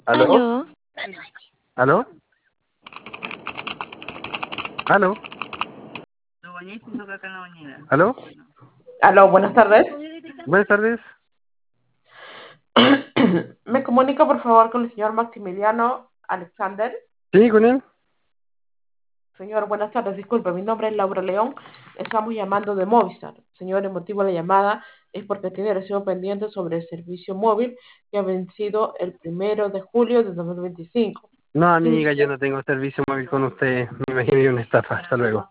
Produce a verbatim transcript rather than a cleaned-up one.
¿Aló? Aló, ¿Aló? ¿Aló? ¿Aló? Aló, buenas tardes. Buenas tardes. Me comunico por favor con el señor Maximiliano Alexander. ¿Sí, con él? Señor, buenas tardes. Disculpe, mi nombre es Laura León. Estamos llamando de Movistar. Señor, el motivo de la llamada es porque tiene recibo pendiente sobre el servicio móvil que ha vencido el primero de julio de dos mil veinticinco. No, Sí, amiga, yo no tengo servicio móvil con usted. Me imagino que una estafa. Hasta luego.